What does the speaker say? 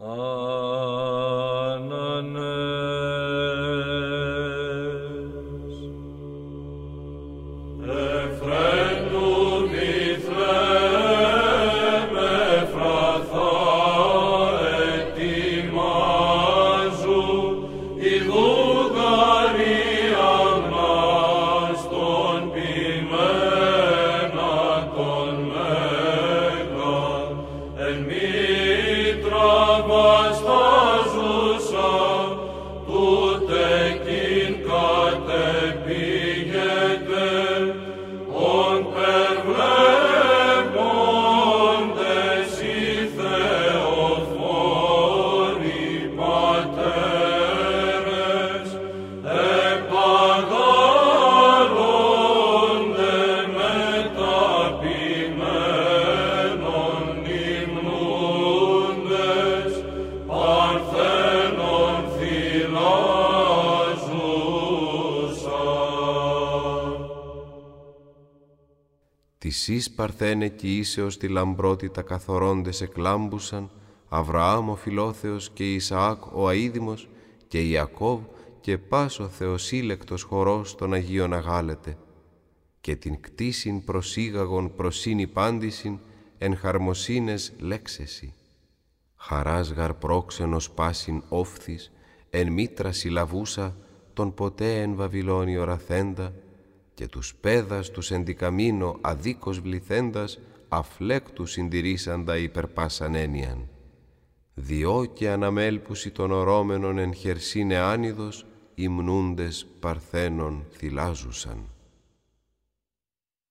Σεις Παρθένε κι Ίσεως τη λαμπρότητα καθορώντες εκλάμπουσαν, Αβραάμ ο Φιλόθεος και Ισαάκ ο αείδημος και Ιακώβ και πας ο θεοσύλλεκτος χορός των Αγίων αγάλετε, και την κτήσιν προσήγαγον προσύνη πάντησιν εν χαρμοσύνες λέξεση. Χαράς γαρ πρόξενος πάσιν όφθης εν μήτρα συλλαβούσα τον ποτέ εν Βαβυλώνιο ραθέντα, και τους πέδας τους ενδικαμίνο αδίκως βληθέντας αφλέκτου συντηρήσαντα υπερπάσαν έννοιαν. Διό και αναμέλπουση των ορώμενων εν χερσίνε άνιδος υμνούντες παρθένων θυλάζουσαν.